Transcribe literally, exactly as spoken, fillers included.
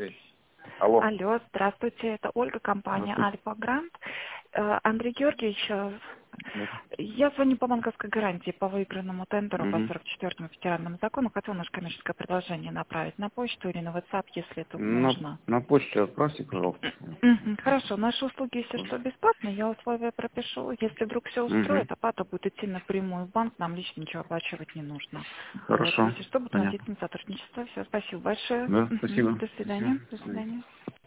говорить. Алло. Алло, здравствуйте, это Ольга, компания Альфа Грант. Э, Андрей Георгиевич, э, Да. я звоню по банковской гарантии по выигранному тендеру по Мгм. сорок четвёртому федеральному закону. Хотел наше коммерческое предложение направить на почту или на WhatsApp, если это На, можно. на почту отправьте, пожалуйста. Мгм, Хорошо, наши услуги, если что, бесплатные, я условия пропишу. Если вдруг все Угу. устроит, оплата будет идти напрямую в банк, нам лично ничего оплачивать не нужно. Вот, Хорошо. если что, будем Понятно. надеяться на сотрудничество. Все, спасибо большое. Да, Мгм, спасибо. До До свидания. свидания. До свидания.